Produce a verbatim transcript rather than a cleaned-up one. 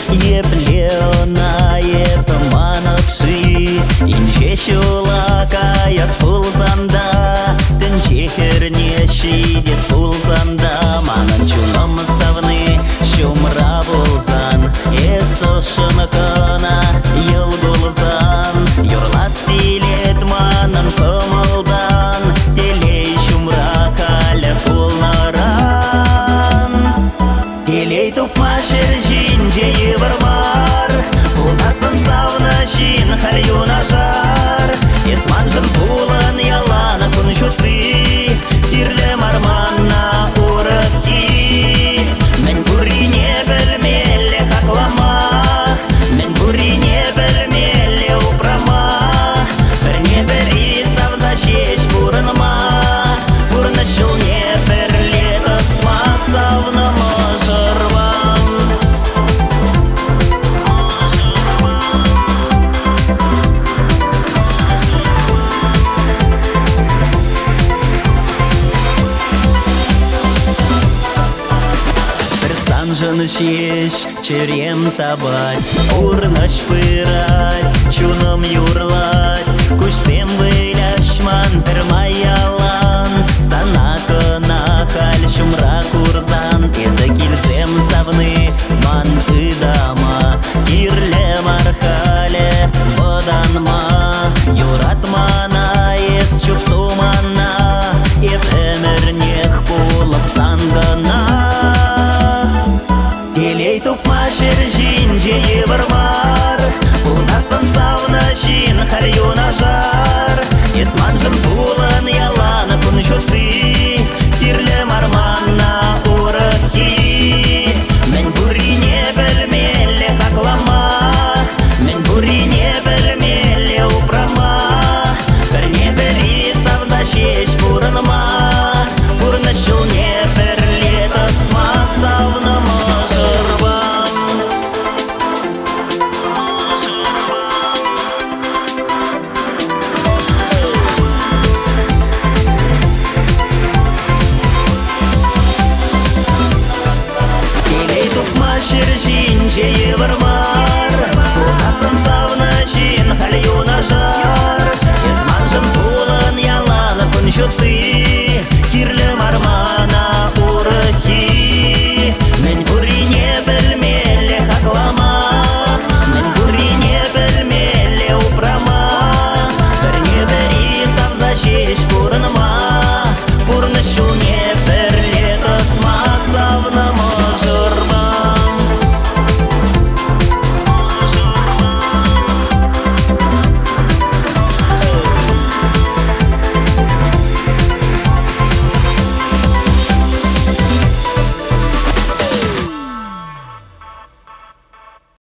Еплена епманапши инче чулакая спулзанда тінче хернеши де спулзанда манын чуном савны шумра булзан эсошыныкына ел булзан юрлас билет манын кымылдан телей шумра каля пулнаран телей тупма шержин жейі бармар булзасын савны жин хальюна жар есманжын пулын ялана күн шутты тирле марманна урыхти мен бурине білмелі хақлама мен бурине білмелі упрама бірне бірі савза шеш бұрынма бұрны жыл не бірле тысма савнымы жырвам Жын шеш, черем табать, урныш пырать, чуным юрлать, кушсем выляшман, бір маялать.